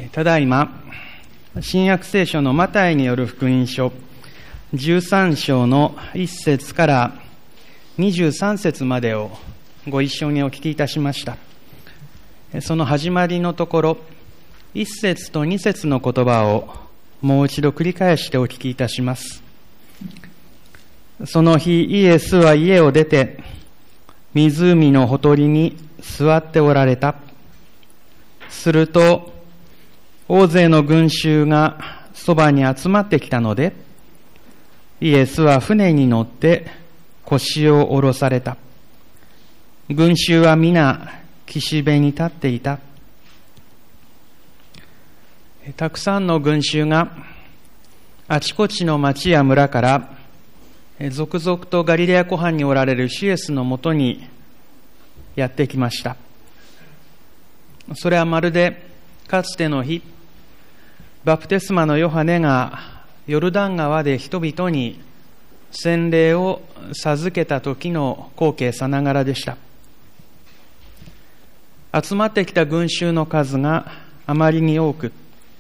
ただいま新約聖書のマタイによる福音書13章の1節から23節までをご一緒にお聞きいたしました。その始まりのところ1節と2節の言葉をもう一度繰り返してお聞きいたします。その日イエスは家を出て湖のほとりに座っておられた。すると大勢の群衆がそばに集まってきたので、イエスは船に乗って腰を下ろされた。群衆は皆岸辺に立っていた。たくさんの群衆があちこちの町や村から続々とガリレア湖畔におられる主イエスのもとにやってきました。それはまるでかつての日、バプテスマのヨハネがヨルダン川で人々に洗礼を授けた時の光景さながらでした。集まってきた群衆の数があまりに多く、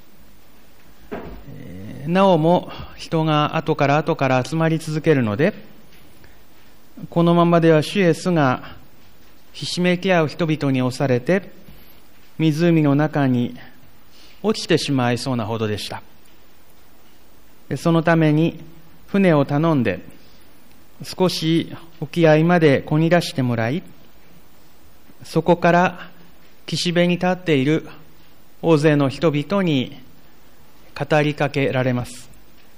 なおも人が後から集まり続けるので、このままでは主イエスがひしめき合う人々に押されて湖の中に落ちてしまいそうなほどでした。そのために船を頼んで少し沖合まで漕ぎ出してもらい、そこから岸辺に立っている大勢の人々に語りかけられます。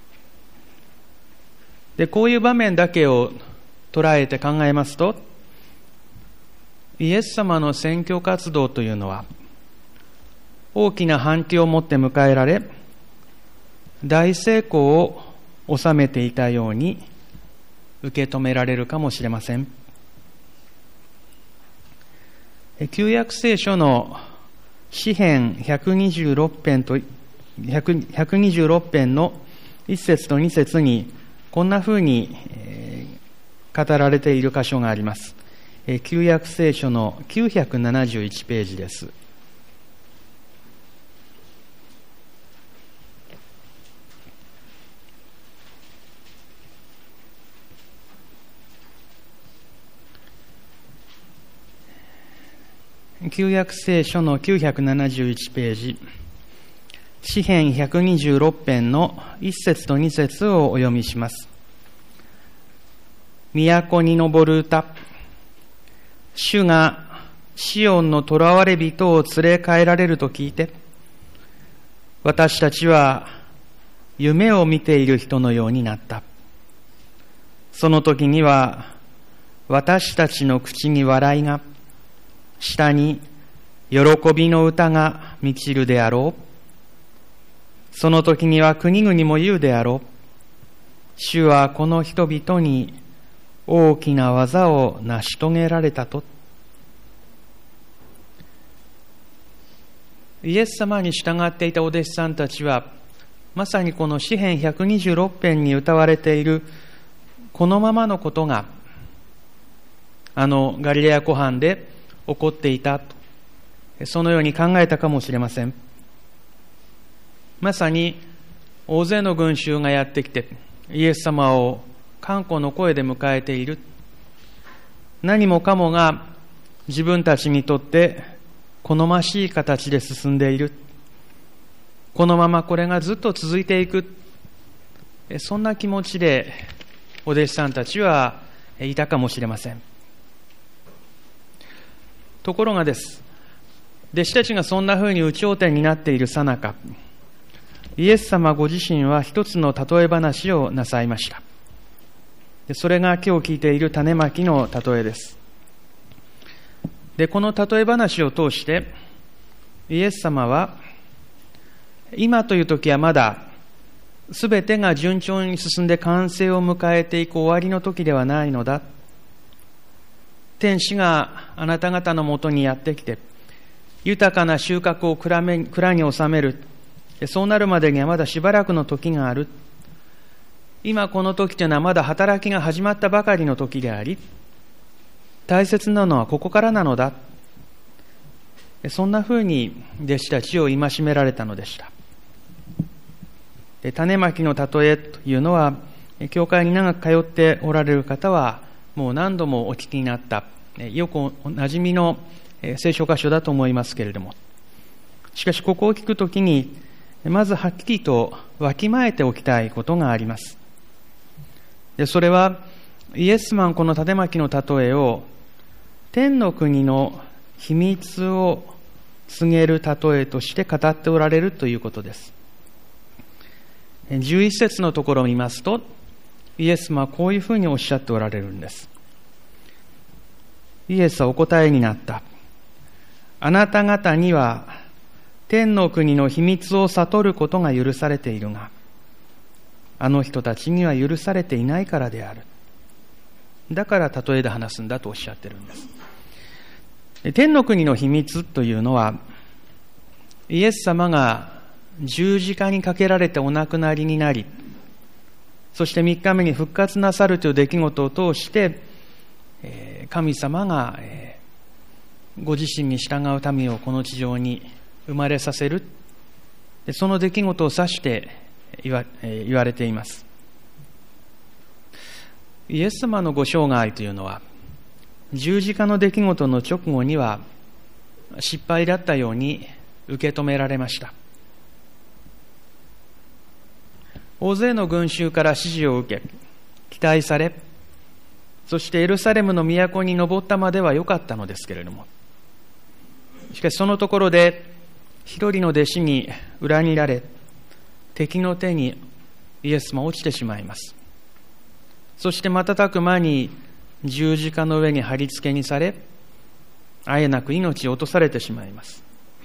で、こういう場面だけを捉えて考えますと、イエス様の宣教活動というのは大きな反響を持って迎えられ、大成功を収めていたように受け止められるかもしれません。旧約聖書の詩編126編と126編の1節と2節にこんなふうに語られている箇所があります。旧約聖書の971ページです。旧約聖書の971ページ、詩編126編の1節と2節をお読みします。都に昇る歌。主がシオンの囚われ人を連れ帰られると聞いて、私たちは夢を見ている人のようになった。その時には私たちの口に笑いが、下に喜びの歌が満ちるであろう。その時には国々も言うであろう。主はこの人々に大きな技を成し遂げられたと。イエス様に従っていたお弟子さんたちは、まさにこの詩編126編に歌われているこのままのことがガリレア湖畔で起こっていたと、そのように考えたかもしれません。まさに大勢の群衆がやってきてイエス様を歓呼の声で迎えている。何もかもが自分たちにとって好ましい形で進んでいる。このままこれがずっと続いていく、そんな気持ちでお弟子さんたちはいたかもしれません。ところがです、弟子たちがそんなふうに有頂天になっているさなか、イエス様ご自身は一つの例え話をなさいました。それが今日聞いている種まきの例えです。で、この例え話を通してイエス様は、今という時はまだ全てが順調に進んで完成を迎えていく終わりの時ではないのだ。天使があなた方のもとにやってきて、豊かな収穫を蔵に収める。そうなるまでにはまだしばらくの時がある。今この時というのはまだ働きが始まったばかりの時であり、大切なのはここからなのだ。 そんなふうに弟子たちを戒められたのでした。種まきの例えというのは、教会に長く通っておられる方はもう何度もお聞きになったよくおなじみの聖書箇所だと思いますけれども、しかしここを聞くときにまずはっきりとわきまえておきたいことがあります。でそれはイエス様がこの種まきの例えを天の国の秘密を告げる例えとして語っておられるということです。11節のところを見ますと、イエス様はこういうふうにおっしゃっておられるんです。イエスはお答えになった。あなた方には天の国の秘密を悟ることが許されているが、あの人たちには許されていないからである。だから例えで話すんだとおっしゃってるんです。天の国の秘密というのは、イエス様が十字架にかけられてお亡くなりになり、そして3日目に復活なさるという出来事を通して、神様がご自身に従う民をこの地上に生まれさせる、その出来事を指して言われています。イエス様のご生涯というのは、十字架の出来事の直後には失敗だったように受け止められました。大勢の群衆から指示を受け、期待され、そしてエルサレムの都に登ったまでは良かったのですけれども、しかしそのところで一人の弟子に裏切られ、敵の手にイエス様は落ちてしまいます。そして瞬く間に十字架の上に貼り付けにされ、あえなく命を落とされてしまいます。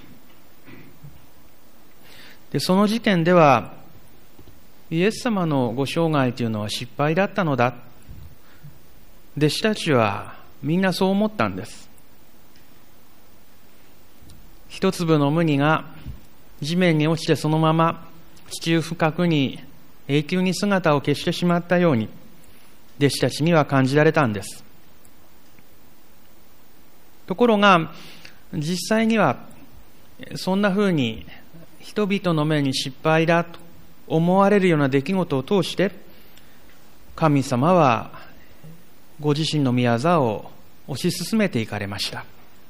でその時点ではイエス様のご生涯というのは失敗だったのだ、弟子たちはみんなそう思ったんです。一粒の麦が地面に落ちてそのまま地中深くに永久に姿を消してしまったように、弟子たちには感じられたんです。ところが実際にはそんなふうに人々の目に失敗だと思われるような出来事を通して、神様はご自身の御業を推し進めていかれました。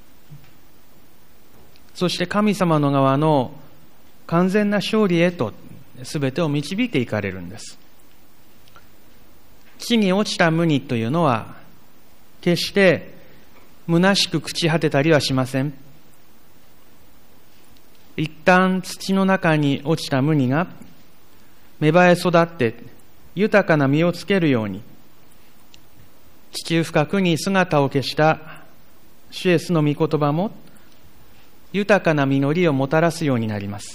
そして神様の側の完全な勝利へと全てを導いていかれるんです。地に落ちた麦というのは決して虚しく朽ち果てたりはしません。一旦土の中に落ちた麦が芽生え育って豊かな実をつけるように、地中深くに姿を消した主イエスの御言葉も豊かな実りをもたらすようになります。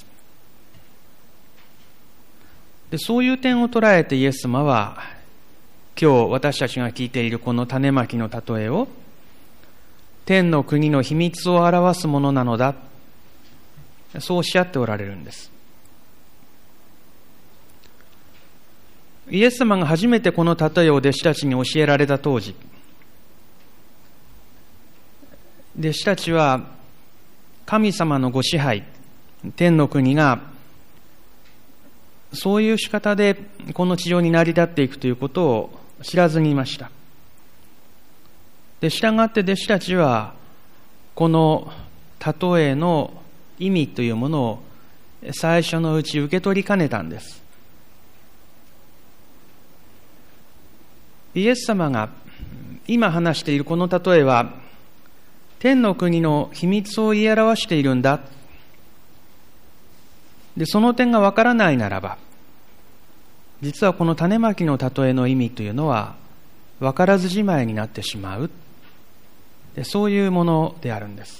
でそういう点を捉えてイエス様は今日私たちが聞いているこの種まきの例えを天の国の秘密を表すものなのだ、そうおっしゃっておられるんです。イエス様が初めてこの例えを弟子たちに教えられた当時、弟子たちは神様のご支配、天の国がそういう仕方でこの地上に成り立っていくということを知らずにいました。で、従って弟子たちはこの例えの意味というものを最初のうち受け取りかねたんです。イエス様が今話しているこの例えは天の国の秘密を言い表しているんだ。で、その点がわからないならば、実はこの種まきの例えの意味というのはわからずじまいになってしまう。で、そういうものであるんです。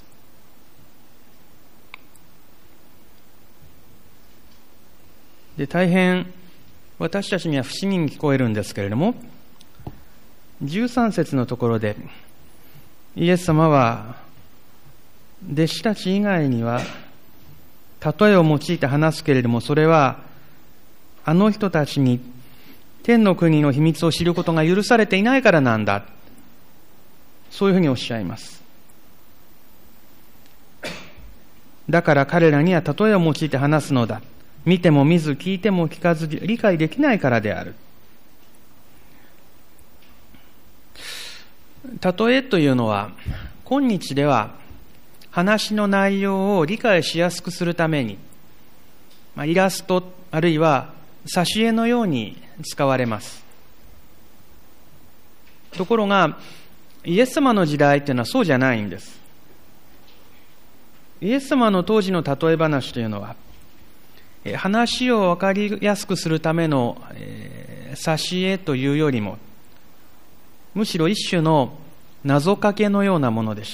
で、大変私たちには不思議に聞こえるんですけれども、13節のところでイエス様は弟子たち以外には例えを用いて話すけれども、それはあの人たちに天の国の秘密を知ることが許されていないからなんだ、そういうふうにおっしゃいます。 だから彼らには例えを用いて話すのだ。見ても見ず、聞いても聞かず、理解できないからである。例えというのは、今日では話の内容を理解しやすくするために、イラストあるいは挿絵のように使われます。ところが、イエス様の時代というのはそうじゃないんです。イエス様の当時の例え話というのは、話を分かりやすくするための挿絵というよりも、むしろ一種の謎かけのようなものでした。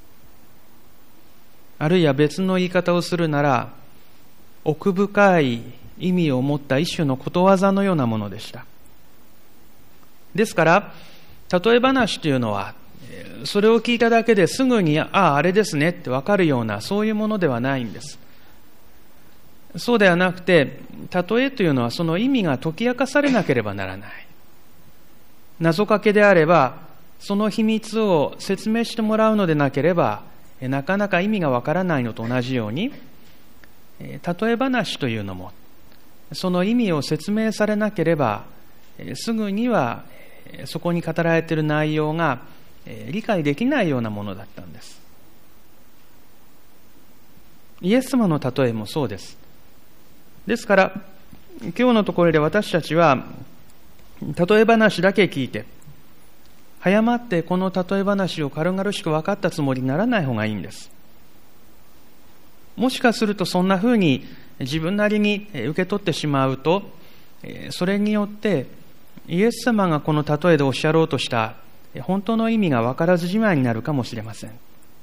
あるいは別の言い方をするなら、奥深い意味を持った一種のことわざのようなものでした。ですから、例え話というのは、それを聞いただけですぐに、あれですねって分かるような、そういうものではないんです。そうではなくて、例えというのはその意味が解き明かされなければならない。謎かけであれば、その秘密を説明してもらうのでなければ、なかなか意味がわからないのと同じように、例え話というのも、その意味を説明されなければ、すぐにはそこに語られている内容が理解できないようなものだったんです。イエス様の例えもそうです。ですから、今日のところで私たちは、例え話だけ聞いて、早まってこの例え話を軽々しく分かったつもりにならない方がいいんです。もしかするとそんなふうに自分なりに受け取ってしまうと、それによってイエス様がこの例えでおっしゃろうとした本当の意味が分からずじまいになるかもしれません。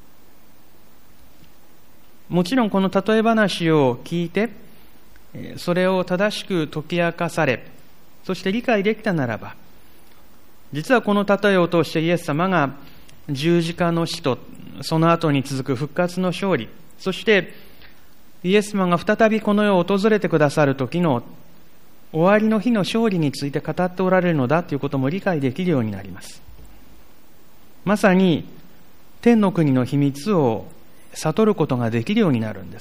もちろんこの例え話を聞いて、それを正しく解き明かされ、そして理解できたならば、実はこの例えを通してイエス様が十字架の死とその後に続く復活の勝利、そしてイエス様が再びこの世を訪れてくださる時の終わりの日の勝利について語っておられるのだということも理解できるようになります。まさに天の国の秘密を悟ることができるようになるんです。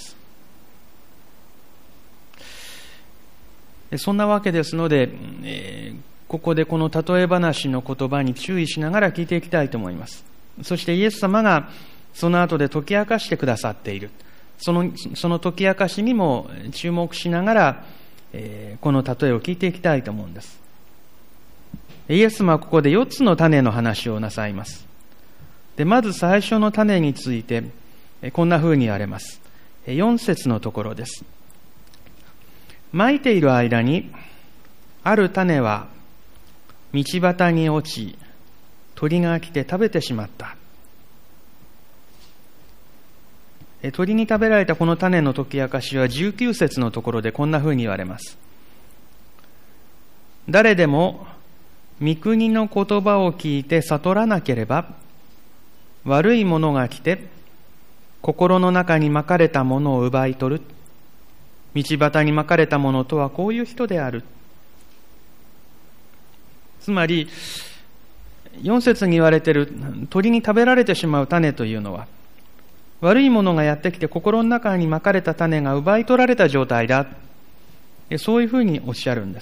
そんなわけですので、ここでこの例え話の言葉に注意しながら聞いていきたいと思います。そしてイエス様がその後で解き明かしてくださっている、その解き明かしにも注目しながら、この例えを聞いていきたいと思うんです。イエス様はここで4つの種の話をなさいます。で、まず最初の種についてこんなふうに言われます。4節のところです。まいている間にある種は道端に落ち、鳥が来て食べてしまった。鳥に食べられたこの種の解き明かしは19節のところでこんなふうに言われます。誰でも御国の言葉を聞いて悟らなければ、悪いものが来て心の中にまかれたものを奪い取る。道端にまかれたものとはこういう人である。つまり4節に言われている鳥に食べられてしまう種というのは、悪いものがやってきて心の中にまかれた種が奪い取られた状態だ。そういうふうにおっしゃるんです。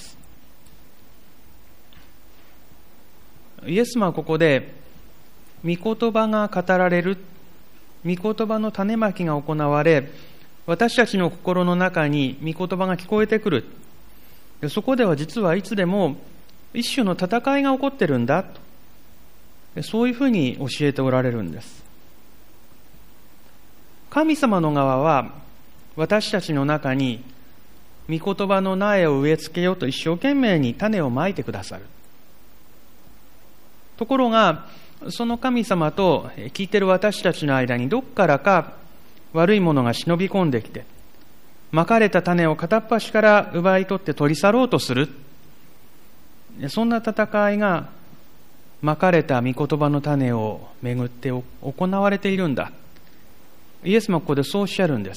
イエス様はここで御言葉が語られる、御言葉の種まきが行われ、私たちの心の中に御言葉が聞こえてくる。そこでは実はいつでも一種の戦いが起こってるんだと、そういうふうに教えておられるんです。神様の側は私たちの中に御言葉の苗を植え付けようと一生懸命に種をまいてくださる。ところがその神様と聞いている私たちの間にどっからか悪いものが忍び込んできて、まかれた種を片っ端から奪い取って取り去ろうとする。そんな戦いがまかれた御言葉の種をめぐって行われているんだ。イエスもここでそうおっしゃるんです。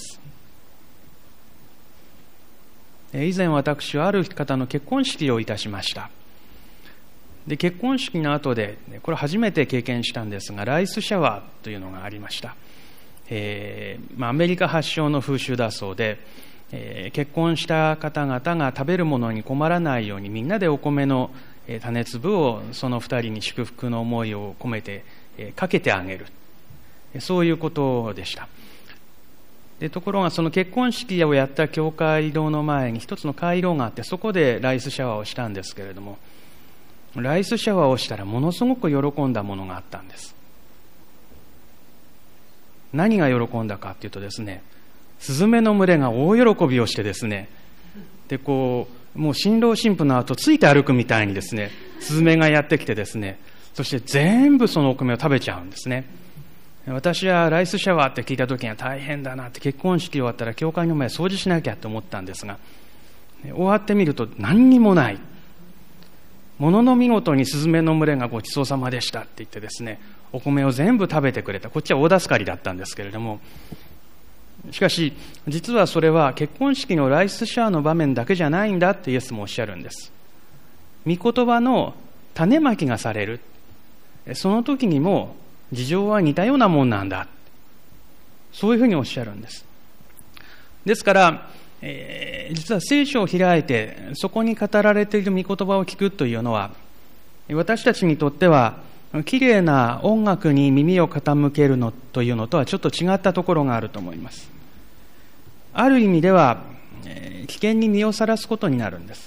以前私はある方の結婚式をいたしました。で、結婚式の後で、これ初めて経験したんですが、ライスシャワーというのがありました。 アメリカ発祥の風習だそうで、結婚した方々が食べるものに困らないようにみんなでお米の種粒をその二人に祝福の思いを込めてかけてあげる、そういうことでした。ところがその結婚式をやった教会堂の前に一つの回廊があって、そこでライスシャワーをしたんですけれども、ライスシャワーをしたらものすごく喜んだものがあったんです。何が喜んだかというとですね、スズメの群れが大喜びをしてですね、でもう新郎新婦の後ついて歩くみたいにですね、スズメがやってきてですね、そして全部そのお米を食べちゃうんですね。私はライスシャワーって聞いた時には大変だなって、結婚式終わったら教会の前掃除しなきゃと思ったんですが、終わってみると何にもない。ものの見事にスズメの群れがごちそうさまでしたって言ってですね、お米を全部食べてくれた。こっちは大助かりだったんですけれども、しかし実はそれは結婚式のライスシャワーの場面だけじゃないんだってイエスもおっしゃるんです。御言葉の種まきがされる、その時にも事情は似たようなもんなんだ、そういうふうにおっしゃるんです。ですから、実は聖書を開いてそこに語られている御言葉を聞くというのは、私たちにとってはきれいな音楽に耳を傾けるのというのとはちょっと違ったところがあると思います。ある意味では危険に身をさらすことになるんです。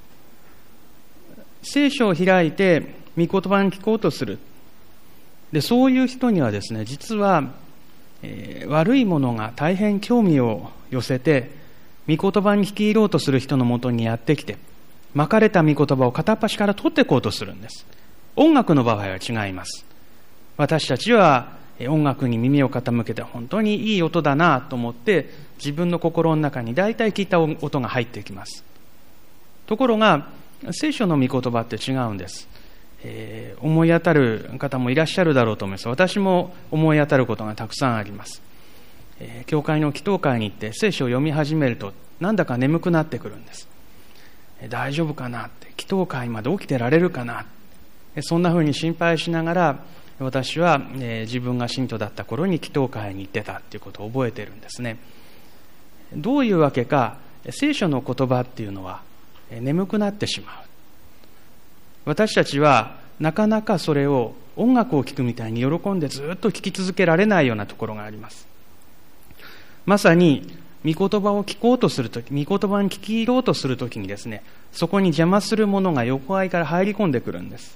聖書を開いて御言葉に聞こうとする。で、そういう人にはですね、実は、悪いものが大変興味を寄せて、御言葉に聞き入ろうとする人のもとにやってきて、まかれた御言葉を片っ端から取っていこうとするんです。音楽の場合は違います。私たちは音楽に耳を傾けて本当にいい音だなと思って、自分の心の中に大体聞いた音が入ってきます。ところが聖書の御言葉って違うんです。思い当たる方もいらっしゃるだろうと思います。私も思い当たることがたくさんあります。教会の祈祷会に行って聖書を読み始めるとなんだか眠くなってくるんです。大丈夫かなって、祈祷会まで起きてられるかな、そんなふうに心配しながら私は自分が信徒だった頃に祈祷会に行ってたということを覚えているんですね。どういうわけか聖書の言葉っていうのは眠くなってしまう。私たちはなかなかそれを音楽を聴くみたいに喜んでずっと聴き続けられないようなところがあります。まさに御言葉を聞こうとするとき、御言葉に聞き入ろうとするときにですね、そこに邪魔するものが横合いから入り込んでくるんです。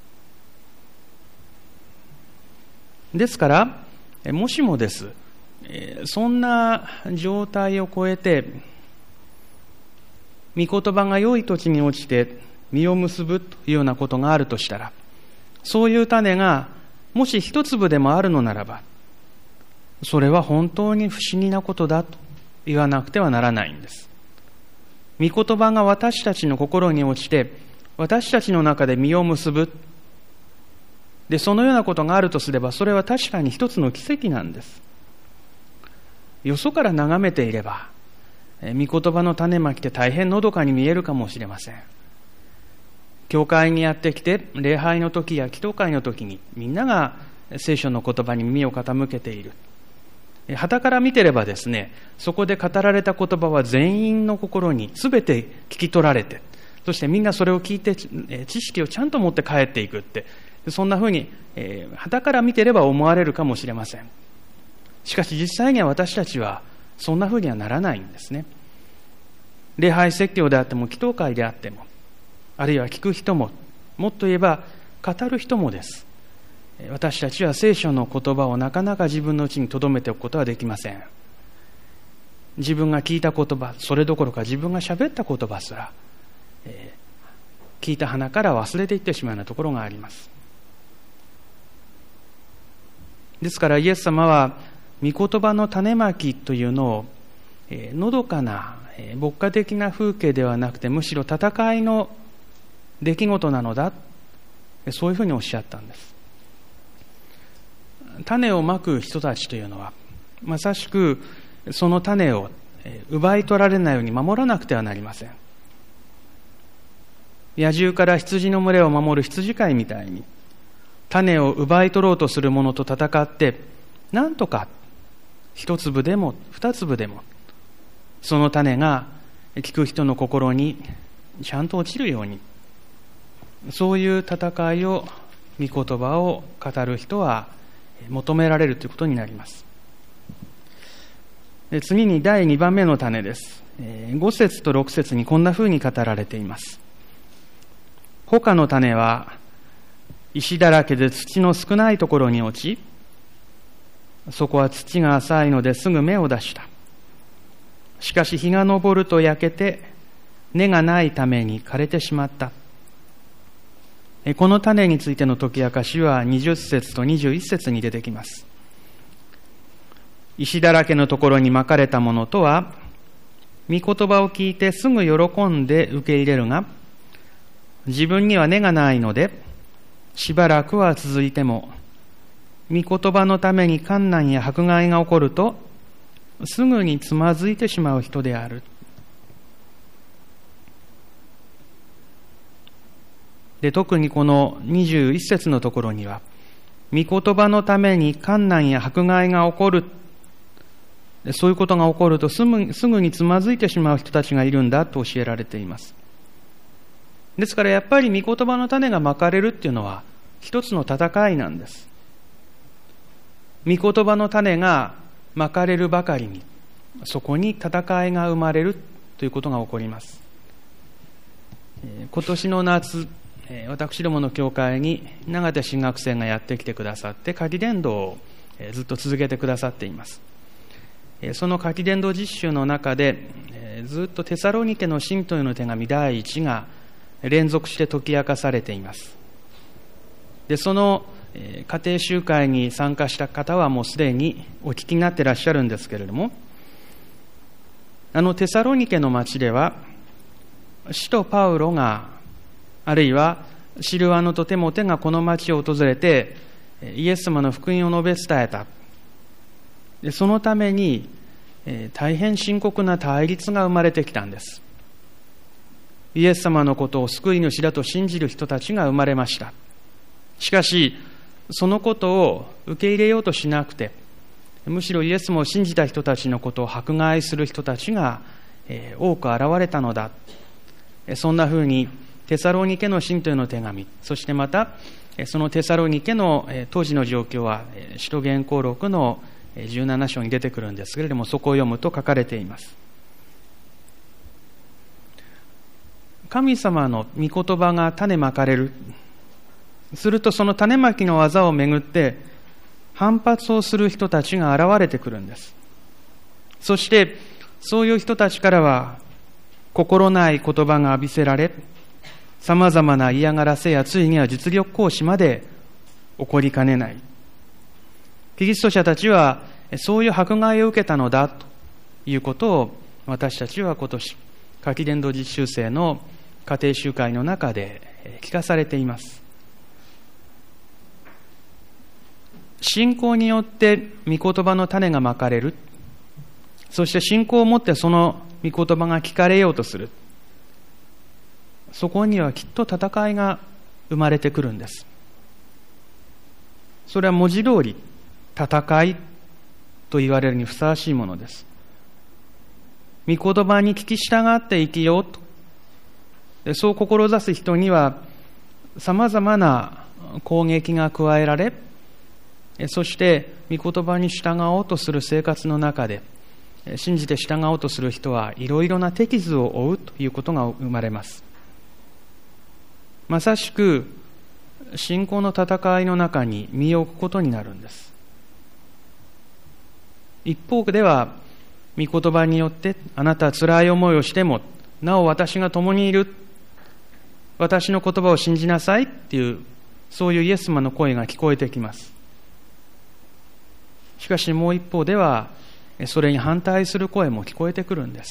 ですからもしもです、そんな状態を超えて御言葉が良い土地に落ちて実を結ぶというようなことがあるとしたら、そういう種がもし一粒でもあるのならば、それは本当に不思議なことだと言わなくてはならないんです。御言葉が私たちの心に落ちて私たちの中で実を結ぶ。で、そのようなことがあるとすれば、それは確かに一つの奇跡なんです。よそから眺めていれば御言葉の種まきって大変のどかに見えるかもしれません。教会にやってきて礼拝の時や祈祷会の時にみんなが聖書の言葉に耳を傾けている。傍から見てればですね、そこで語られた言葉は全員の心に全て聞き取られて、そしてみんなそれを聞いて知識をちゃんと持って帰っていくって、そんなふうに傍から見てれば思われるかもしれません。しかし実際には私たちはそんなふうにはならないんですね。礼拝説教であっても祈祷会であっても、あるいは聞く人も、もっと言えば語る人もです。私たちは聖書の言葉をなかなか自分のうちに留めておくことはできません。自分が聞いた言葉、それどころか自分が喋った言葉すら、聞いた鼻から忘れていってしまうようなところがあります。ですからイエス様は御言葉の種まきというのを、のどかな牧歌的な風景ではなくて、むしろ戦いの出来事なのだ、そういうふうにおっしゃったんです。種をまく人たちというのはまさしくその種を奪い取られないように守らなくてはなりません。野獣から羊の群れを守る羊飼いみたいに、種を奪い取ろうとする者と戦って、なんとか一粒でも二粒でも、その種が聞く人の心にちゃんと落ちるように、そういう戦いを、御言葉を語る人は求められるということになります。次に第2番目の種です。5節と6節にこんなふうに語られています。他の種は石だらけで土の少ないところに落ち、そこは土が浅いのですぐ芽を出した。しかし日が昇ると焼けて根がないために枯れてしまった。この種についての解き明かしは20節と21節に出てきます。石だらけのところにまかれたものとは、御言葉を聞いてすぐ喜んで受け入れるが、自分には根がないので、しばらくは続いても、御言葉のために困難や迫害が起こると、すぐにつまずいてしまう人である。で、特にこの21節のところには、御言葉のために困難や迫害が起こる。そういうことが起こるとすぐにつまずいてしまう人たちがいるんだと教えられています。ですからやっぱり御言葉の種がまかれるっていうのは一つの戦いなんです。御言葉の種がまかれるばかりに、そこに戦いが生まれるということが起こります。今年の夏、私どもの教会に長手神学生がやってきてくださって夏季伝道をずっと続けてくださっています。その夏季伝道実習の中でずっとテサロニケの信徒への手紙第1が連続して解き明かされています。で、その家庭集会に参加した方はもうすでにお聞きになっていらっしゃるんですけれども、テサロニケの町では使徒パウロが、あるいはシルワノとテモテがこの町を訪れてイエス様の福音を述べ伝えた。で、そのために大変深刻な対立が生まれてきたんです。イエス様のことを救い主だと信じる人たちが生まれました。しかしそのことを受け入れようとしなくて、むしろイエス様を信じた人たちのことを迫害する人たちが多く現れたのだ。そんなふうにテサロニケの信徒への手紙、そしてまたそのテサロニケの当時の状況は使徒言行録の17章に出てくるんですけれども、そこを読むと書かれています。神様の御言葉が種まかれる。するとその種まきの技をめぐって反発をする人たちが現れてくるんです。そしてそういう人たちからは心ない言葉が浴びせられ、さまざまな嫌がらせやついには実力行使まで起こりかねない。キリスト者たちはそういう迫害を受けたのだということを、私たちは今年夏季伝道実習生の家庭集会の中で聞かされています。信仰によって御言葉の種がまかれる。そして信仰を持ってその御言葉が聞かれようとする。そこにはきっと戦いが生まれてくるんです。それは文字通り戦いと言われるにふさわしいものです。御言葉に聞き従って生きようと。で、そう志す人にはさまざまな攻撃が加えられ、そして御言葉に従おうとする生活の中で、信じて従おうとする人はいろいろな手傷を負うということが生まれます。まさしく信仰の戦いの中に身を置くことになるんです。一方では御言葉によって、あなたは辛い思いをしてもなお私が共にいる、私の言葉を信じなさいっていう、そういうイエス様の声が聞こえてきます。しかしもう一方ではそれに反対する声も聞こえてくるんです。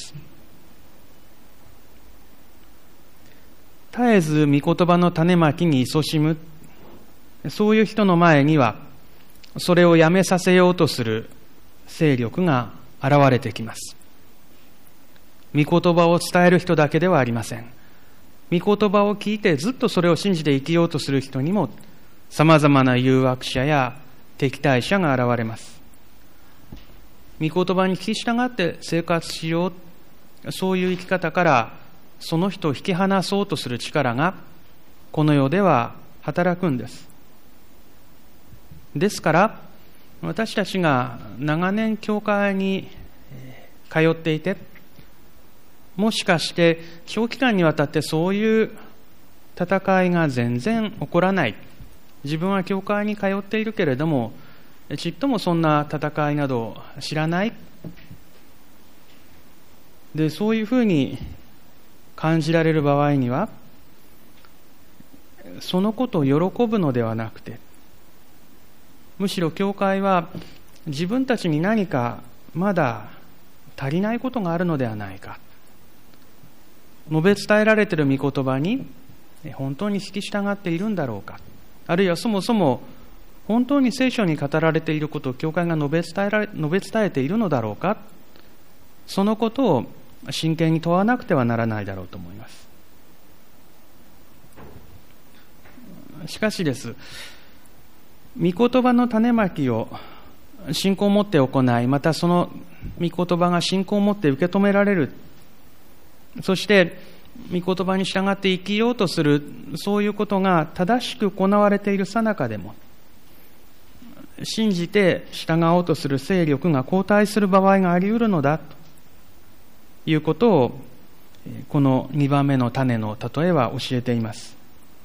絶えず御言葉の種まきに勤しむ、そういう人の前にはそれをやめさせようとする勢力が現れてきます。御言葉を伝える人だけではありません。御言葉を聞いてずっとそれを信じて生きようとする人にも、さまざまな誘惑者や敵対者が現れます。 御言葉に聞き従って生活しよう、そういう生き方からその人を引き離そうとする力がこの世では働くんです。ですから私たちが長年教会に通っていて、もしかして長期間にわたってそういう戦いが全然起こらない、自分は教会に通っているけれどもちっともそんな戦いなど知らないで、そういうふうに感じられる場合には、そのことを喜ぶのではなくて、むしろ教会は自分たちに何かまだ足りないことがあるのではないか、述べ伝えられている御言葉に本当に引き従っているんだろうか、あるいはそもそも本当に聖書に語られていることを教会が述べ伝えているのだろうか、そのことを真剣に問わなくてはならないだろうと思います。しかしです、御言葉の種まきを信仰を持って行い、またその御言葉が信仰を持って受け止められる、そして御言葉に従って生きようとする、そういうことが正しく行われている最中でも、信じて従おうとする勢力が後退する場合があり得るのだということを、この2番目の種の例えは教えています。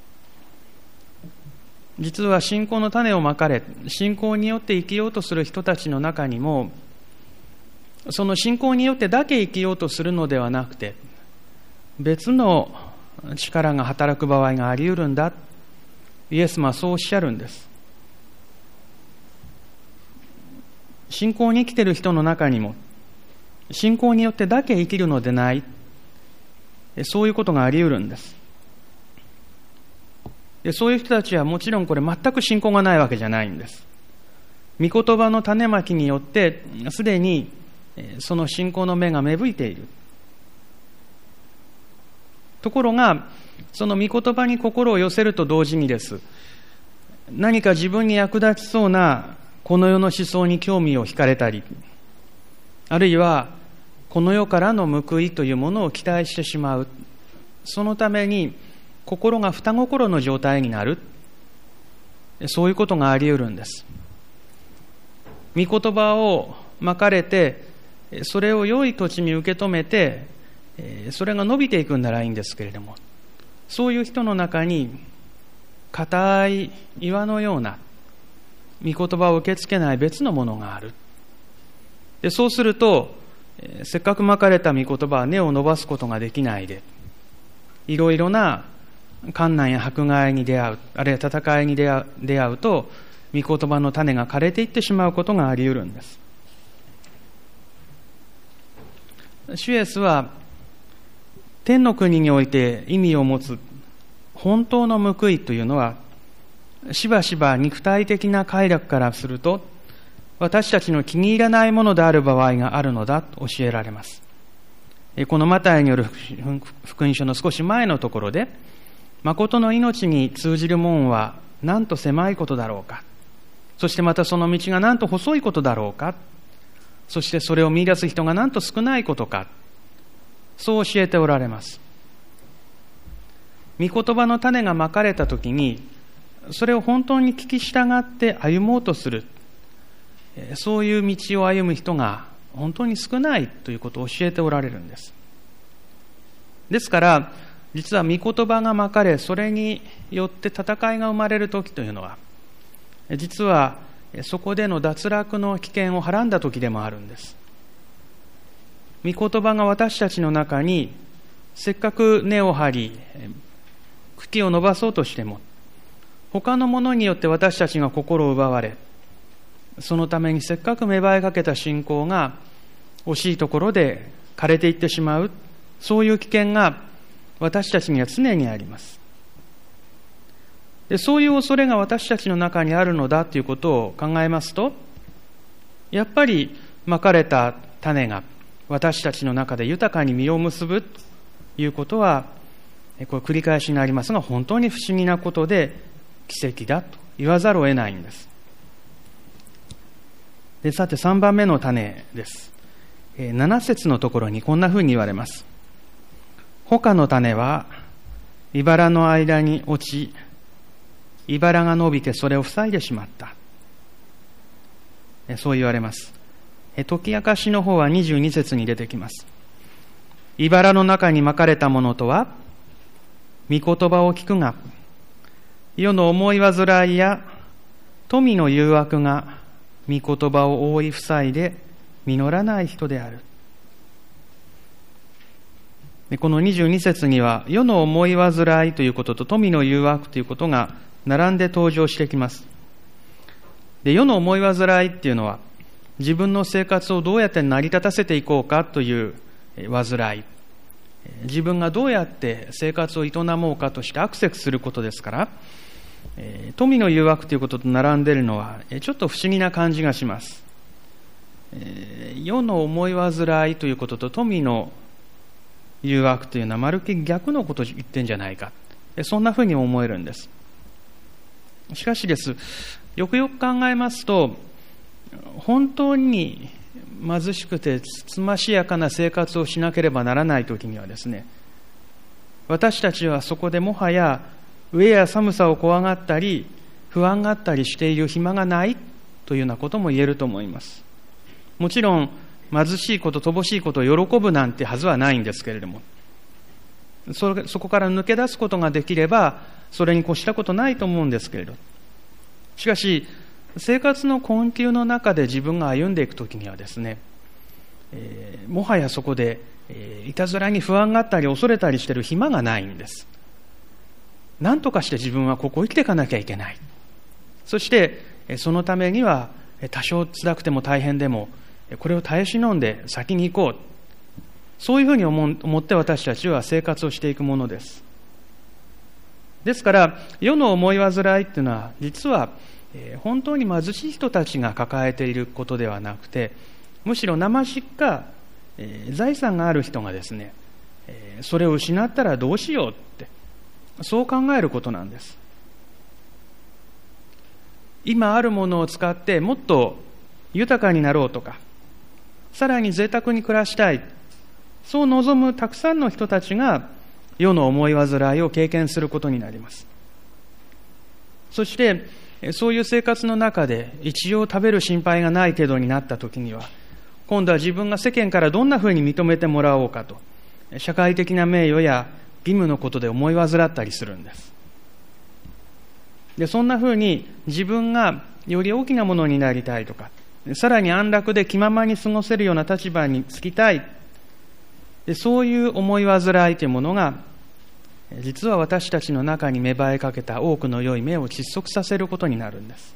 実は信仰の種をまかれ、信仰によって生きようとする人たちの中にも、その信仰によってだけ生きようとするのではなくて、別の力が働く場合があり得るんだ、イエス様はそうおっしゃるんです。信仰に生きている人の中にも、信仰によってだけ生きるのでない、そういうことがあり得るんです。で、そういう人たちはもちろんこれ全く信仰がないわけじゃないんです。御言葉の種まきによってすでにその信仰の芽が芽吹いている。ところがその御言葉に心を寄せると同時にです、何か自分に役立ちそうなこの世の思想に興味を惹かれたり、あるいはこの世からの報いというものを期待してしまう。そのために心が双心の状態になる、そういうことがあり得るんです。御言葉をまかれて、それを良い土地に受け止めて、それが伸びていくんならいいんですけれども、そういう人の中に固い岩のような御言葉を受け付けない別のものがある。で、そうするとせっかくまかれた御言葉は根を伸ばすことができないで、いろいろな困難や迫害に出会う、あるいは戦いに出会うと、御言葉の種が枯れていってしまうことがあり得るんです。主イエスは天の国において意味を持つ本当の報いというのは、しばしば肉体的な快楽からすると私たちの気に入らないものである場合があるのだと教えられます。このマタイによる福音書の少し前のところで、誠の命に通じる門はなんと狭いことだろうか、そしてまたその道がなんと細いことだろうか、そしてそれを見出す人がなんと少ないことか、そう教えておられます。御言葉の種がまかれたときに、それを本当に聞き従って歩もうとする、そういう道を歩む人が本当に少ないということを教えておられるんです。ですから実は御言葉がまかれ、それによって戦いが生まれる時というのは、実はそこでの脱落の危険をはらんだ時でもあるんです。御言葉が私たちの中にせっかく根を張り茎を伸ばそうとしても、他のものによって私たちが心を奪われ、そのためにせっかく芽生えかけた信仰が惜しいところで枯れていってしまう、そういう危険が私たちには常にあります。で、そういう恐れが私たちの中にあるのだということを考えますと、やっぱりまかれた種が私たちの中で豊かに実を結ぶということは、これ繰り返しになりますが、本当に不思議なことで奇跡だと言わざるを得ないんです。 で、さて3番目の種です。7節のところにこんなふうに言われます。他の種は茨の間に落ち、茨が伸びてそれを塞いでしまった。そう言われます。解き明かしの方は22節に出てきます。茨の中にまかれたものとは、御言葉を聞くが、世の思い煩いや富の誘惑が御言葉を覆い塞いで実らない人である。でこの22節には、世の思い煩いということと富の誘惑ということが並んで登場してきます。で、世の思い煩いっていうのは、自分の生活をどうやって成り立たせていこうかという煩い、自分がどうやって生活を営もうかとしてアクセスすることですから、富の誘惑ということと並んでいるのはちょっと不思議な感じがします。世の思い煩いということと富の誘惑というのはまるっきり逆のことを言ってんじゃないか、そんなふうに思えるんです。しかしです、よくよく考えますと、本当に貧しくてつつましやかな生活をしなければならないときにはですね、私たちはそこでもはや飢えや寒さを怖がったり不安があったりしている暇がないというようなことも言えると思います。もちろん貧しいこと、乏しいことを喜ぶなんてはずはないんですけれども、そこから抜け出すことができればそれに越したことないと思うんですけれど、しかし生活の困窮の中で自分が歩んでいくときにはですね、もはやそこで、いたずらに不安があったり恐れたりしている暇がないんです。何とかして自分はここを生きていかなきゃいけない。そしてそのためには多少辛くても大変でもこれを耐え忍んで先に行こう、そういうふうに思って私たちは生活をしていくものです。ですから世の思い煩いっていうのは実は本当に貧しい人たちが抱えていることではなくて、むしろ生しか財産がある人がですね、それを失ったらどうしようってそう考えることなんです。今あるものを使ってもっと豊かになろうとか、さらに贅沢に暮らしたい、そう望むたくさんの人たちが世の思い煩いを経験することになります。そしてそういう生活の中で一応食べる心配がない程度になったときには、今度は自分が世間からどんなふうに認めてもらおうかと、社会的な名誉や義務のことで思い煩ったりするんです。で、そんなふうに自分がより大きなものになりたいとか、さらに安楽で気ままに過ごせるような立場につきたい、でそういう思い煩いというものが実は私たちの中に芽生えかけた多くの良い芽を窒息させることになるんです。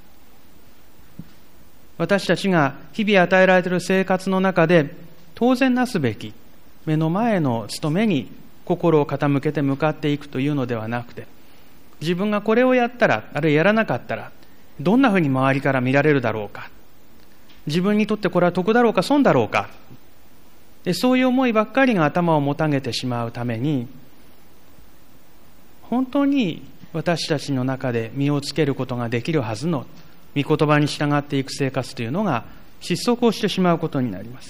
私たちが日々与えられている生活の中で当然なすべき目の前の務めに心を傾けて向かっていくというのではなくて、自分がこれをやったら、あるいはやらなかったらどんなふうに周りから見られるだろうか、自分にとってこれは得だろうか損だろうか、でそういう思いばっかりが頭をもたげてしまうために、本当に私たちの中で身をつけることができるはずの御言葉に従っていく生活というのが失速をしてしまうことになります。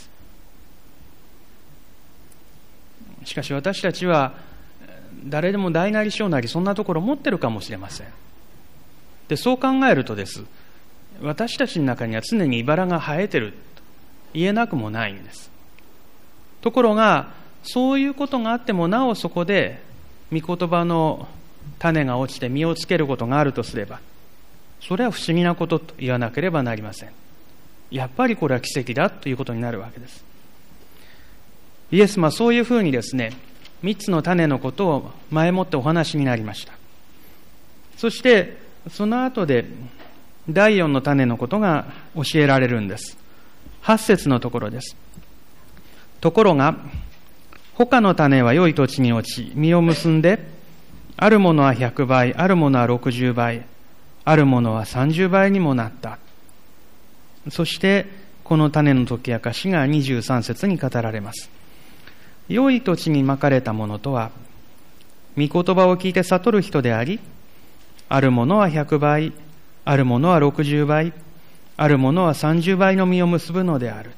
しかし私たちは誰でも大なり小なりそんなところを持ってるかもしれません。でそう考えるとです、私たちの中には常に茨が生えてると言えなくもないんです。ところがそういうことがあってもなおそこで御言葉の種が落ちて実をつけることがあるとすれば、それは不思議なことと言わなければなりません。やっぱりこれは奇跡だということになるわけです。イエスはそういうふうにですね、3つの種のことを前もってお話になりました。そしてその後で第4の種のことが教えられるんです。8節のところです。ところが他の種は良い土地に落ち実を結んで、あるものは100倍、あるものは60倍、あるものは30倍にもなった。そしてこの種の解き明かしが23節に語られます。良い土地にまかれたものとは、御言葉を聞いて悟る人であり、あるものは100倍、あるものは60倍、 あるものは30倍の実を結ぶのである。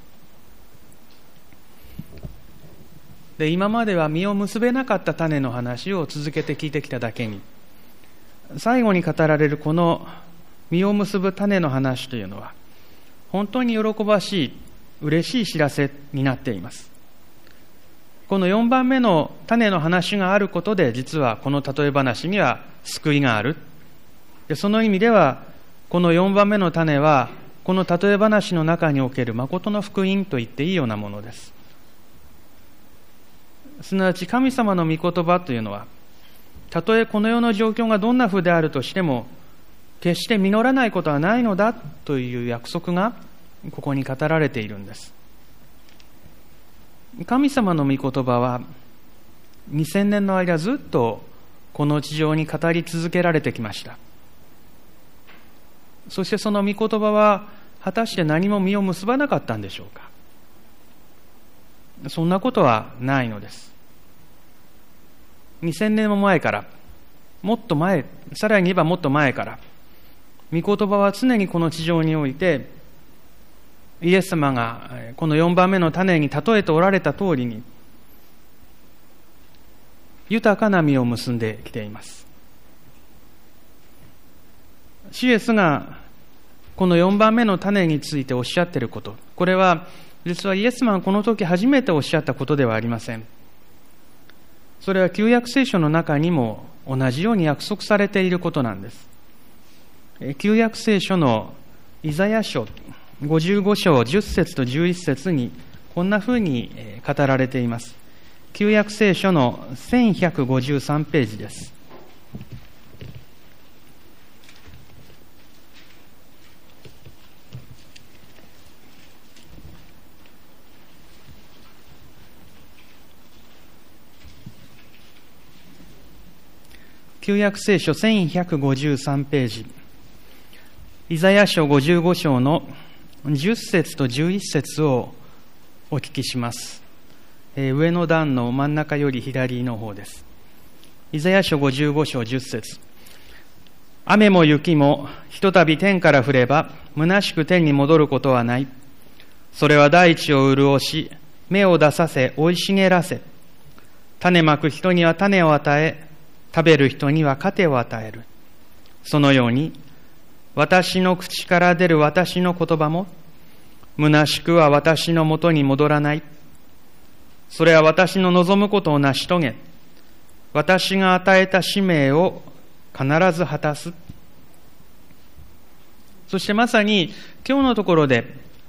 で、今までは実を結べなかった種の話を続けて聞いてきただけに、最後に語られるこの実を結ぶ種の話というのは、本当に喜ばしい、嬉しい知らせになっています。この4番目の種の話があることで、実はこの例え話には救いがある。で、その意味では、この4番目の種は、この例え話の中における誠の福音と言っていいようなものです。すなわち神様の御言葉というのは、たとえこの世の状況がどんな風であるとしても、決して実らないことはないのだという約束がここに語られているんです。神様の御言葉は2000年の間ずっとこの地上に語り続けられてきました。そしてその御言葉は果たして何も実を結ばなかったんでしょうか。そんなことはないのです。2000年も前から、もっと前、さらに言えばもっと前から、御言葉は常にこの地上において、イエス様がこの4番目の種に例えておられた通りに、豊かな実を結んできています。主イエスがこの4番目の種についておっしゃっていること、これは実はイエス様がこの時初めておっしゃったことではありません。それは旧約聖書の中にも同じように約束されていることなんです。旧約聖書のイザヤ書55章10節と11節にこんなふうに語られています。旧約聖書の1153ページです。旧約聖書1153ページ、イザヤ書55章の10節と11節をお聞きします。上の段の真ん中より左の方です。イザヤ書55章10節。雨も雪もひとたび天から降れば虚しく天に戻ることはない。それは大地を潤し、芽を出させ生い茂らせ、種まく人には種を与え、食べる人には糧を与える。そのように私の口から出る私の言葉も虚しくは私のもとに戻らない。それは私の望むことを成し遂げ、私が与えた使命を必ず果たす。そしてまさに今日のところで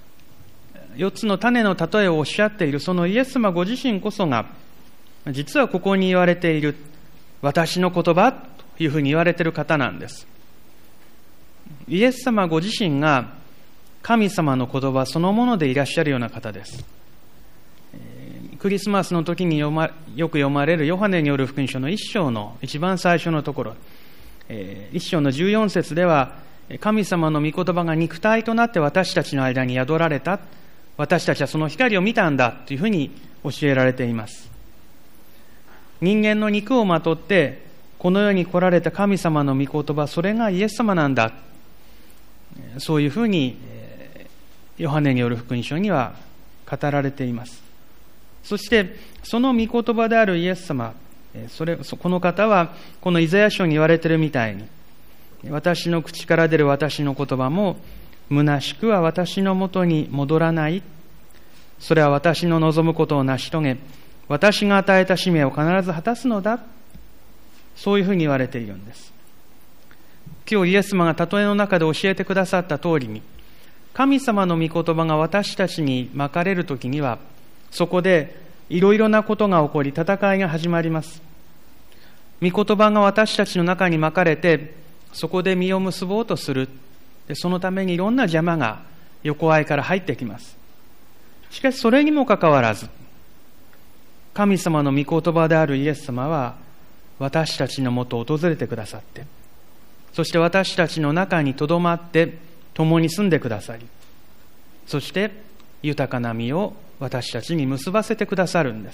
4つの種の例えをおっしゃっているそのイエス様ご自身こそが、実はここに言われている私の言葉というふうに言われている方なんです。イエス様ご自身が神様の言葉そのものでいらっしゃるような方です。クリスマスの時によく読まれるヨハネによる福音書の1章の一番最初のところ、1章の14節では、神様の御言葉が肉体となって私たちの間に宿られた。私たちはその光を見たんだというふうに教えられています。人間の肉をまとってこの世に来られた神様の御言葉、それがイエス様なんだ。そういうふうにヨハネによる福音書には語られています。そしてその御言葉であるイエス様、この方はこのイザヤ書に言われているみたいに、私の口から出る私の言葉も虚しくは私のもとに戻らない。それは私の望むことを成し遂げ、私が与えた使命を必ず果たすのだ。そういうふうに言われているんです。今日イエス様が例えの中で教えてくださった通りに、神様の御言葉が私たちにまかれるときには、そこでいろいろなことが起こり、戦いが始まります。御言葉が私たちの中にまかれて、そこで実を結ぼうとする。で、そのためにいろんな邪魔が横合いから入ってきます。しかしそれにもかかわらず、神様の御言葉であるイエス様は私たちのもとを訪れてくださって、そして私たちの中にとどまって共に住んでくださり、そして豊かな実を私たちに結ばせてくださるんです。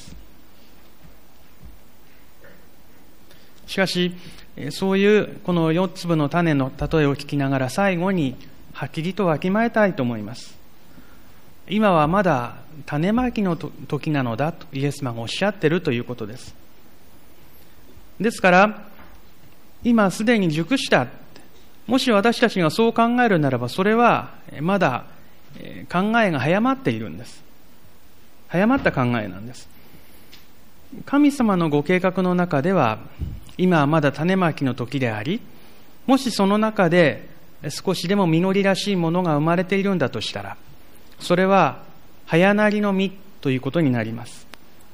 しかしそういうこの4粒の種の例えを聞きながら、最後にはっきりとわきまえたいと思います。今はまだ種まきの時なのだとイエス様がおっしゃっているということです。ですから今すでに熟した、もし私たちがそう考えるならば、それはまだ考えが早まっているんです。早まった考えなんです。神様のご計画の中では今はまだ種まきの時であり、もしその中で少しでも実りらしいものが生まれているんだとしたら、それは早なりの実ということになります。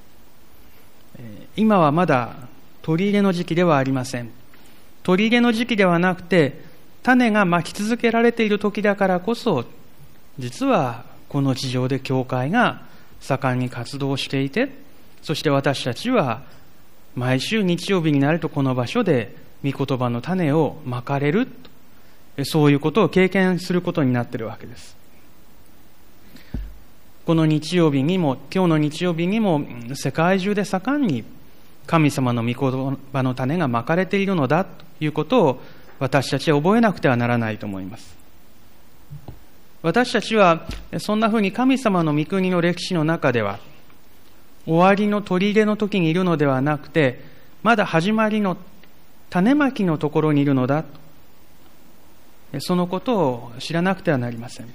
今はまだ取り入れの時期ではありません。取り入れの時期ではなくて、種がまき続けられている時だからこそ、実はこの地上で教会が盛んに活動していて、そして私たちは毎週日曜日になるとこの場所で御言葉の種をまかれる、そういうことを経験することになっているわけです。この日曜日にも、今日の日曜日にも世界中で盛んに神様の御言葉の種がまかれているのだということを私たちは覚えなくてはならないと思います。私たちはそんなふうに神様の御国の歴史の中では終わりの取り入れの時にいるのではなくて、まだ始まりの種まきのところにいるのだと、そのことを知らなくてはなりません。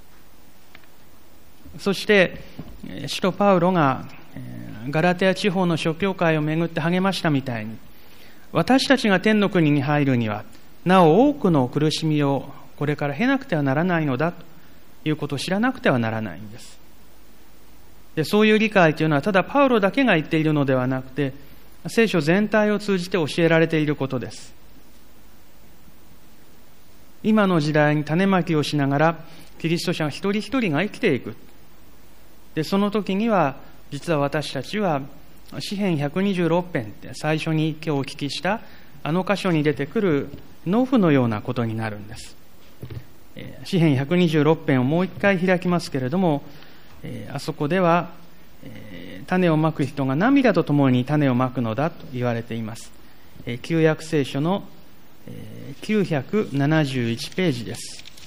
そして使徒パウロがガラテヤ地方の諸教会をめぐって励ましたみたいに、私たちが天の国に入るにはなお多くの苦しみをこれから経なくてはならないのだということを知らなくてはならないんです。で、そういう理解というのはただパウロだけが言っているのではなくて、聖書全体を通じて教えられていることです。今の時代に種まきをしながらキリスト者一人一人が生きていく。で、その時には実は私たちは詩編126編って最初に今日お聞きしたあの箇所に出てくる農夫のようなことになるんです。詩編126編をもう一回開きますけれども、あそこでは種をまく人が涙とともに種をまくのだと言われています。旧約聖書の971ページです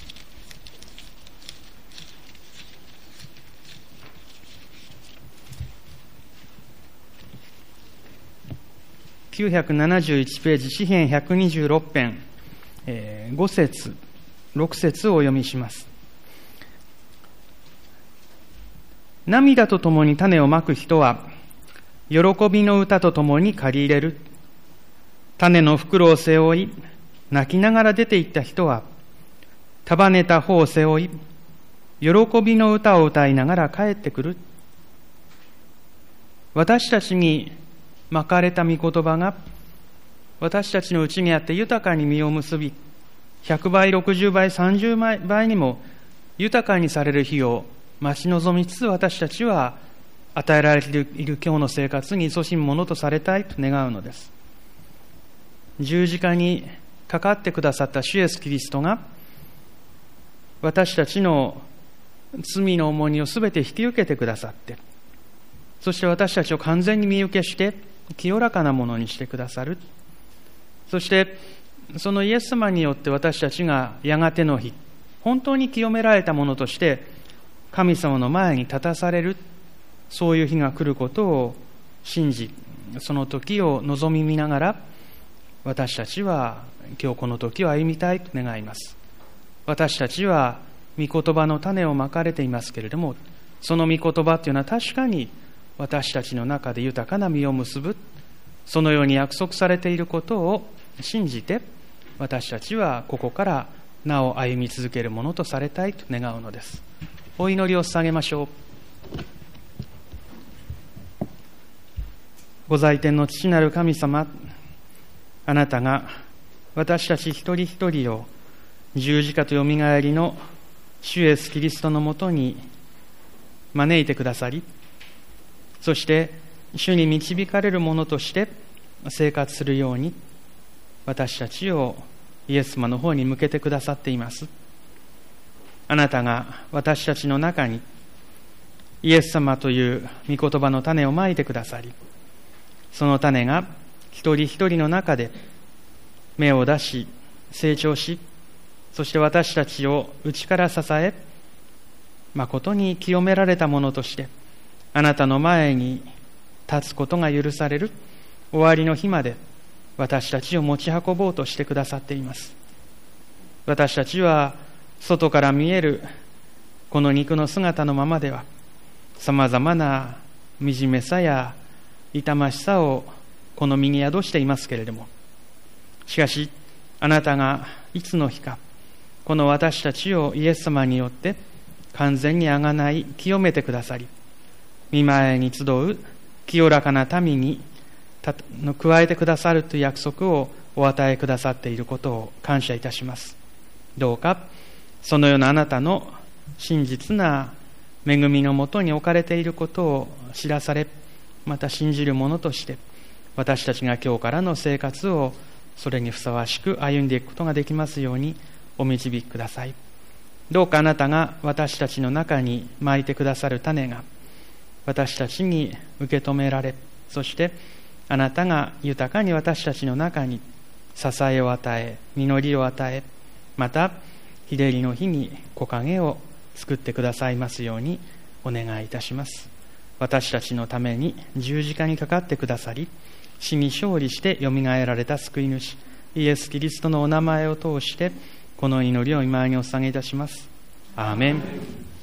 。971ページ、詩編126編、5節、6節をお読みします。涙とともに種をまく人は、喜びの歌とともに借り入れる。種の袋を背負い、泣きながら出て行った人は、束ねた穂を背負い、喜びの歌を歌いながら帰ってくる。私たちにまかれた御言葉が私たちのうちにあって豊かに実を結び、100倍、60倍、30倍にも豊かにされる日を待ち望みつつ、私たちは与えられている今日の生活に勤しむものとされたいと願うのです。十字架にかかってくださった主イエスキリストが私たちの罪の重荷をすべて引き受けてくださって、そして私たちを完全に身請けして清らかなものにしてくださる。そしてそのイエス様によって私たちがやがての日、本当に清められたものとして神様の前に立たされる、そういう日が来ることを信じ、その時を望み見ながら私たちは今日この時を歩みたいと願います。私たちは御言葉の種をまかれていますけれども、その御言葉というのは確かに私たちの中で豊かな実を結ぶ、そのように約束されていることを信じて、私たちはここからなお歩み続けるものとされたいと願うのです。お祈りを捧げましょう。ご在天の父なる神様、あなたが私たち一人一人を十字架とよみがえりの主イエスキリストのもとに招いてくださり、そして主に導かれるものとして生活するように私たちをイエス様の方に向けてくださっています。あなたが私たちの中にイエス様という御言葉の種をまいてくださり、その種が一人一人の中で芽を出し成長し、 そして私たちを内から支え、誠に清められたものとして、あなたの前に立つことが許される終わりの日まで、私たちを持ち運ぼうとしてくださっています。私たちは外から見えるこの肉の姿のままでは、さまざまな惨めさや痛ましさをこの身に宿していますけれども、しかしあなたがいつの日かこの私たちをイエス様によって完全にあがない清めてくださり、御前に集う清らかな民に加えてくださるという約束をお与えくださっていることを感謝いたします。どうかそのようなあなたの真実な恵みのもとに置かれていることを知らされ、また信じる者として私たちが今日からの生活をそれにふさわしく歩んでいくことができますようにお導きください。どうかあなたが私たちの中に蒔いてくださる種が私たちに受け止められ、そしてあなたが豊かに私たちの中に支えを与え、実りを与え、また日照りの日に木陰を作ってくださいますようにお願いいたします。私たちのために十字架にかかってくださり、死に勝利してよみがえられた救い主イエス・キリストのお名前を通してこの祈りを御前にお捧げいたします。アーメン。